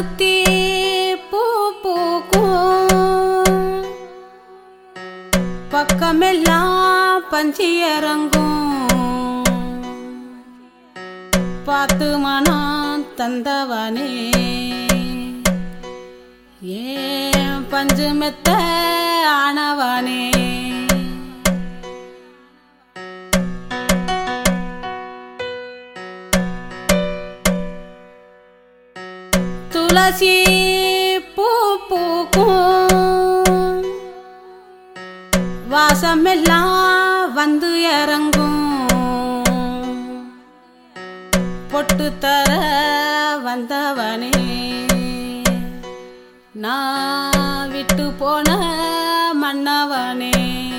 பருத்தி பூ பூக்கும் பக்கமெல்லாம் பஞ்சி இறங்கும் பார்த்து மனம் தந்தவனே ஏன் பஞ்சு மெத்த ஆனவனே துளசி பூ பூக்கும் வாசமெல்லாம் வந்து இறங்கும் பொட்டு தர வந்தவனே நான் விட்டு போன மன்னவனே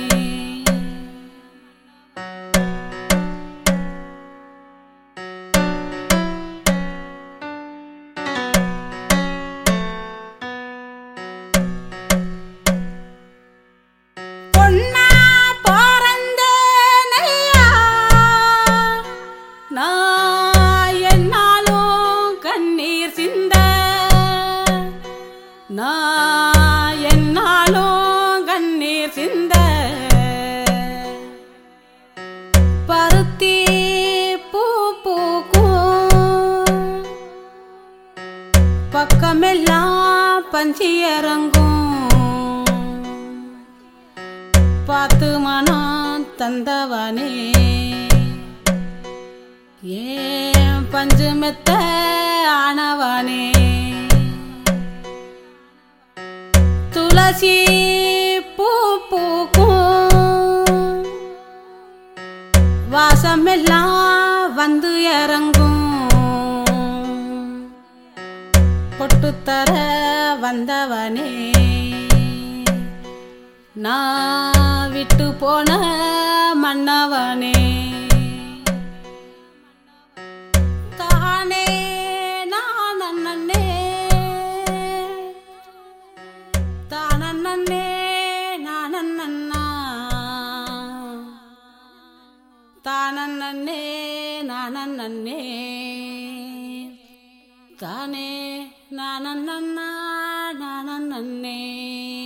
நான் என்னாலும் கண்ணீர் சிந்த பருத்தி பூ பூக்கும் பக்கமெல்லாம் பஞ்சி இறங்கும் பார்த்து மனம் தந்தவனே ஏன் பஞ்சு மெத்த ஆனவனே துளசி பூ பூக்கும் வாசமெல்லாம் வந்து இறங்கும் பொட்டு தர வந்தவனே நான் விட்டு போன மன்னவனே தானே நான் நன்னே தானன்னே நானன்னா தானன்னே நானன்னே தானே நானன்னா நானன்னே